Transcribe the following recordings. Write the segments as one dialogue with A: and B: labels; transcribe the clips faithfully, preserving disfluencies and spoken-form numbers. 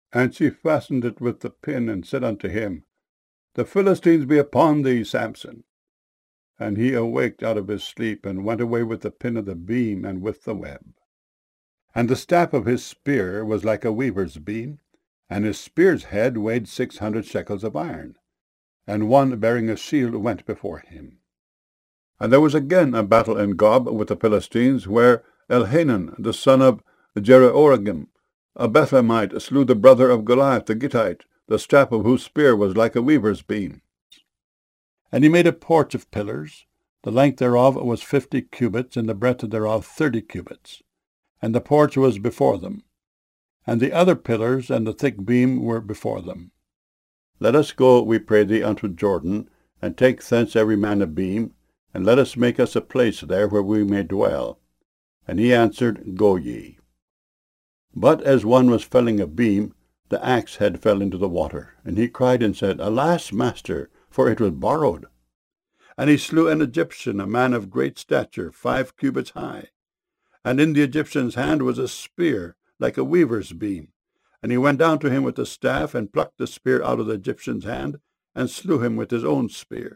A: And she fastened it with the pin, and said unto him, The Philistines be upon thee, Samson. And he awaked out of his sleep, and went away with the pin of the beam, and with the web. And the staff of his spear was like a weaver's beam, and his spear's head weighed six hundred shekels of iron. And one bearing a shield went before him. And there was again a battle in Gob with the Philistines, where Elhanan, the son of Jeroregim, a Bethlehemite, slew the brother of Goliath the Gittite, the staff of whose spear was like a weaver's beam. And he made a porch of pillars. The length thereof was fifty cubits, and the breadth thereof thirty cubits. And the porch was before them. And the other pillars and the thick beam were before them. Let us go, we pray thee, unto Jordan, and take thence every man a beam, and let us make us a place there where we may dwell. And he answered, Go ye. But as one was felling a beam, the axe head fell into the water, and he cried and said, Alas, master, for it was borrowed. And he slew an Egyptian, a man of great stature, five cubits high. And in the Egyptian's hand was a spear, like a weaver's beam. And he went down to him with a staff, and plucked the spear out of the Egyptian's hand, and slew him with his own spear.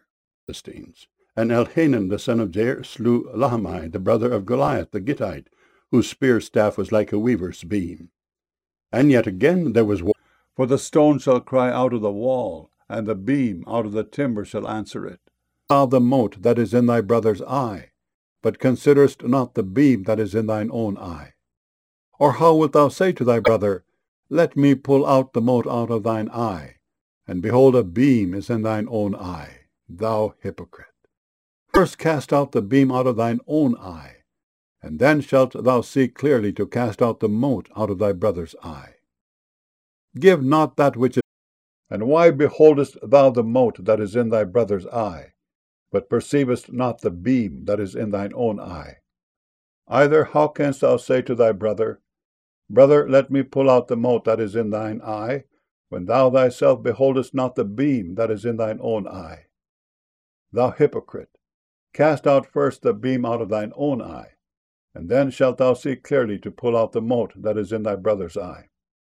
A: And Elhanan the son of Jair slew Lahmi, the brother of Goliath the Gittite, whose spear staff was like a weaver's beam. And yet again there was war, for the stone shall cry out of the wall, and the beam out of the timber shall answer it. Thou the mote that is in thy brother's eye, but considerest not the beam that is in thine own eye. Or how wilt thou say to thy brother, Let me pull out the mote out of thine eye, and behold, a beam is in thine own eye, thou hypocrite? First cast out the beam out of thine own eye, and then shalt thou see clearly to cast out the mote out of thy brother's eye. Give not that which is. And why beholdest thou the mote that is in thy brother's eye, but perceivest not the beam that is in thine own eye? Either how canst thou say to thy brother, Brother, let me pull out the mote that is in thine eye, when thou thyself beholdest not the beam that is in thine own eye? Thou hypocrite, cast out first the beam out of thine own eye, and then shalt thou see clearly to pull out the mote that is in thy brother's eye.